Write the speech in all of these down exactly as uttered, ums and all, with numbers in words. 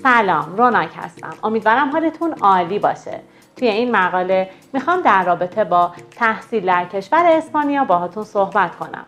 سلام، روناک هستم. امیدوارم حالتون عالی باشه. توی این مقاله میخوام در رابطه با تحصیل در کشور اسپانیا باهاتون صحبت کنم.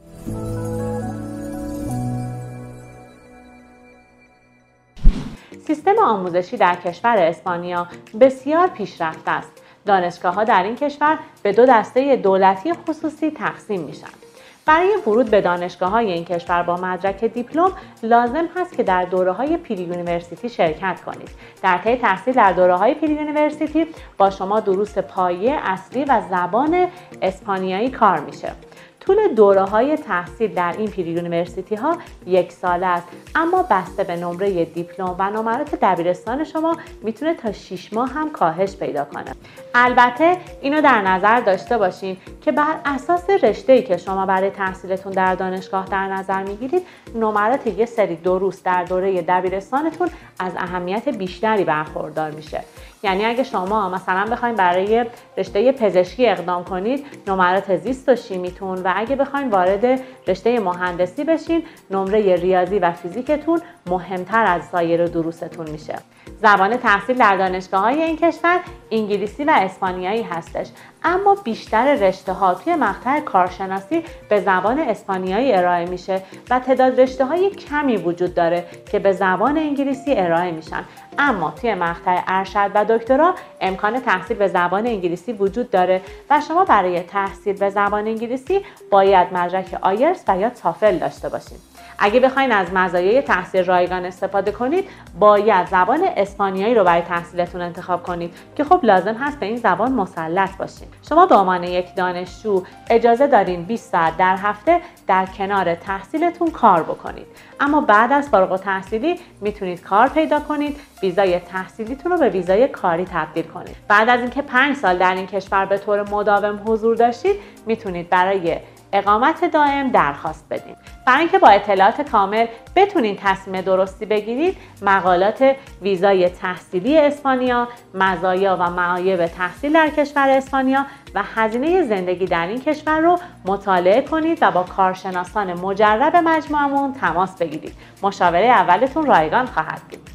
سیستم آموزشی در کشور اسپانیا بسیار پیشرفته است. دانشگاه‌ها در این کشور به دو دسته دولتی و خصوصی تقسیم میشن. برای ورود به دانشگاه‌های این کشور با مدرک دیپلم لازم هست که در دوره‌های پری یونیورسیتی شرکت کنید. در طی تحصیل در دوره‌های پری یونیورسیتی با شما دروس پایه، اصلی و زبان اسپانیایی کار میشه. طول دوره‌های تحصیل در این پری یونیورسیتی ها یک ساله است، اما بسته به نمره دیپلم و نمرات دبیرستان شما میتونه تا شش ماه هم کاهش پیدا کنه. البته اینو در نظر داشته باشین که بر اساس رشته‌ای که شما برای تحصیلتون در دانشگاه در نظر میگیرید، نمرات یه سری دروس در دوره دبیرستانتون از اهمیت بیشتری برخوردار میشه. یعنی اگه شما مثلا بخواید برای رشته پزشکی اقدام کنید، نمرات زیست و شیمیتون، و اگه بخواید وارد رشته مهندسی بشین، نمره ریاضی و فیزیکتون مهمتر از سایر دروستون میشه. زبان تحصیل در دانشگاه‌های این کشور انگلیسی و اسپانیایی هستش، اما بیشتر رشته‌ها توی مقطع کارشناسی به زبان اسپانیایی ارائه میشه و تعداد رشته‌های کمی وجود داره که به زبان انگلیسی ارائه میشن. اما توی مقطع ارشد و دکترا امکان تحصیل به زبان انگلیسی وجود داره و شما برای تحصیل به زبان انگلیسی باید مدرک آیلتس و یا تافل داشته باشید. اگه بخواید از مزایای تحصیل رایگان استفاده کنید، باید زبان اسپانیایی رو برای تحصیلتون انتخاب کنید که خب لازم هست به این زبان مسلط باشید. شما به عنوان یک دانشجو اجازه دارین بیست ساعت در هفته در کنار تحصیلتون کار بکنید، اما بعد از فارغ التحصیلی میتونید کار پیدا کنید، ویزای تحصیلیتون رو به ویزای کاری تبدیل کنید. بعد از اینکه پنج سال در این کشور به طور مداوم حضور داشتید، میتونید برای اقامت دائم درخواست بدین. برای اینکه با اطلاعات کامل بتونید تصمیم درستی بگیرید، مقالات ویزای تحصیلی اسپانیا، مزایا و معایب تحصیل در کشور اسپانیا و هزینه زندگی در این کشور رو مطالعه کنید و با کارشناسان مجرب مجموعمون تماس بگیرید. مشاوره اولتون رایگان خواهد بود.